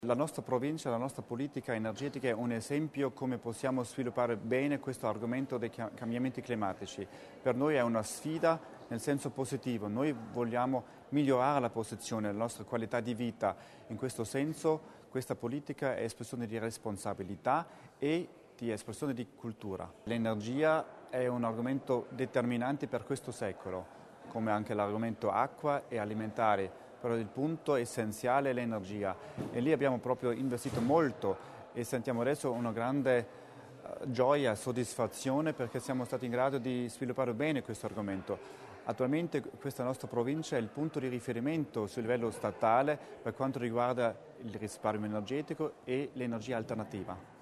La nostra provincia, la nostra politica energetica è un esempio come possiamo sviluppare bene questo argomento dei cambiamenti climatici. Per noi è una sfida nel senso positivo, noi vogliamo migliorare la posizione, la nostra qualità di vita. In questo senso questa politica è espressione di responsabilità e di espressione di cultura. L'energia è un argomento determinante per questo secolo, come anche l'argomento acqua e alimentare. Però il punto essenziale è l'energia e lì abbiamo proprio investito molto e sentiamo adesso una grande gioia, soddisfazione perché siamo stati in grado di sviluppare bene questo argomento. Attualmente questa nostra provincia è il punto di riferimento sul livello statale per quanto riguarda il risparmio energetico e l'energia alternativa.